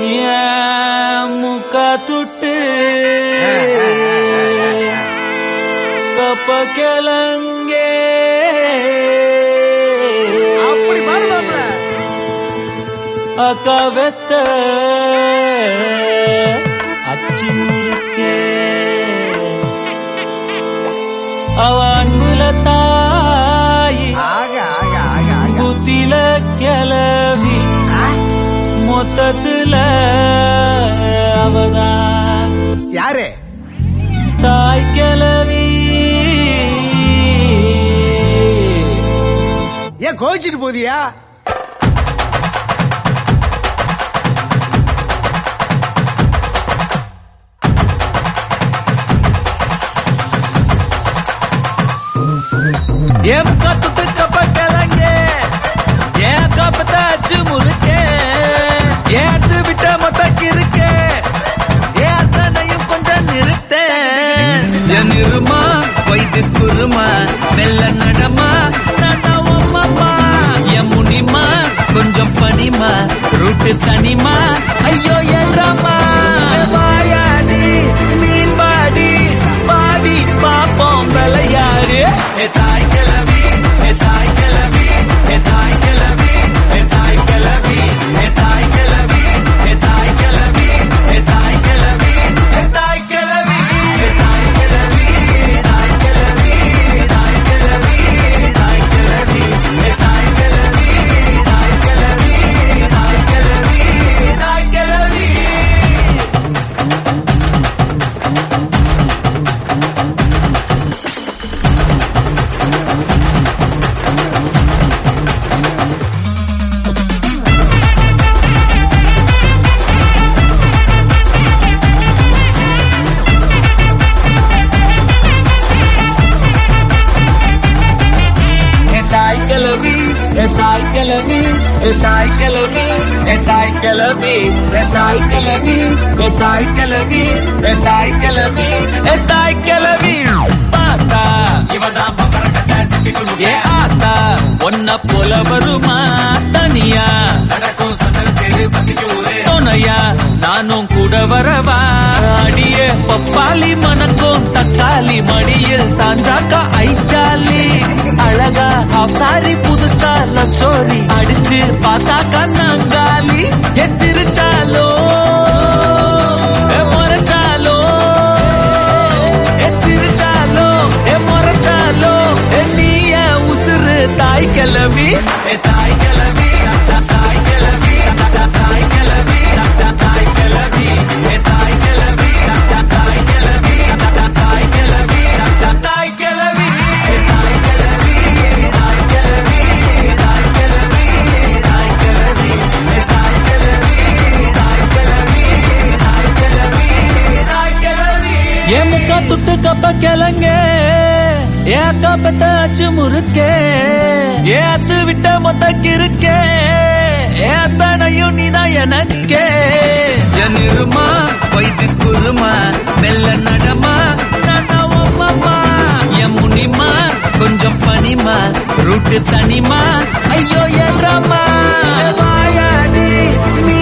முக்கா துட்டு கப்ப கிளங்கே அப்படி பாடுவாங்க அக்கா வெத்த அச்சி முறுக்கே அவ அன்புல தாயி புத்தில கிளவி மொத்தத்துல அவதான் யாரு தாய் கிளவி. ஏன் கோச்சிட்டு போதியா? ஏன் கத்துட்டு கப்ப கிளங்க ஏன் கப்பத்தாச்சு முறுக்கே ஏத்து விட்ட மொத்தக்கு இருக்கே ஏத்தனையும் கொஞ்சம் நிறுத்தே என் இருமா வைத்திஸ் குருமா மெல்ல நடமா நடவம்மா என் முனிமா கொஞ்சம் பனிமா ரூட்டு தனிமா ஐயோ என்றமா வாயாடி மீன் பாடி பாடி பாப்போம் விளையாடு தாய் கிளவி தாய் கிளவி தாய் கிளவி தாய் கிளவி தாய் கிளவி தாய் கிளவி தாய் கிளவி தாய் கிளவி தாய் கிளவி தாய் கிளவி தாய் கிளவி தாய் கிளவி தாய் கிளவி தாய் கிளவி தாய் கிளவி தாய் கிளவி. தாய் கிளவி தாய் கிளவி தாய் கிளவி தாய் கிளவி தாய் கிளவி தாய் கிளவி தாய் கிளவி பாத்தா இவதான் ஏ ஆத்தா ஒன்ன போல வருமா தனியா நடக்கும் சந்தல் பேரு துணையா நானும் கூட வரவா அடியே பப்பாளி மணக்கும் தக்காளி மடியில் சாஞ்சாக்கா ஐச்சாலி அழகா சாரி புதுசா லவ் ஸ்டோரி அடிச்சு பார்த்தாக்கா நாங்காலி சிரிச்சாலோ முறைச்சாலோ சிரிச்சாலோ முறைச்சாலோ நீய உசுறு தாய் கிளவி தாய் கிளவி தாய் கிளவி தாய் கிளவி தாய் கிளவி தாய் கிளவி தாய் கிளவி தாய் கிளவி தாய் கிளவி. ஏன் முக்கா துட்டு கப்ப கிளங்க ஏன் கப்பத்தாச்சு முறுக்கே ஏத்து விட்ட மொத்தக்கு இருக்கே ஏத்தனையும் நீதான் எனக்கே என் இருமா வைத்திஸ் குருமா மெல்ல நடமா நடவம்மா என் முனிமா கொஞ்சம் பனிமா ரூட்டு தனிமா ஐயோ என்றமா வாயாடி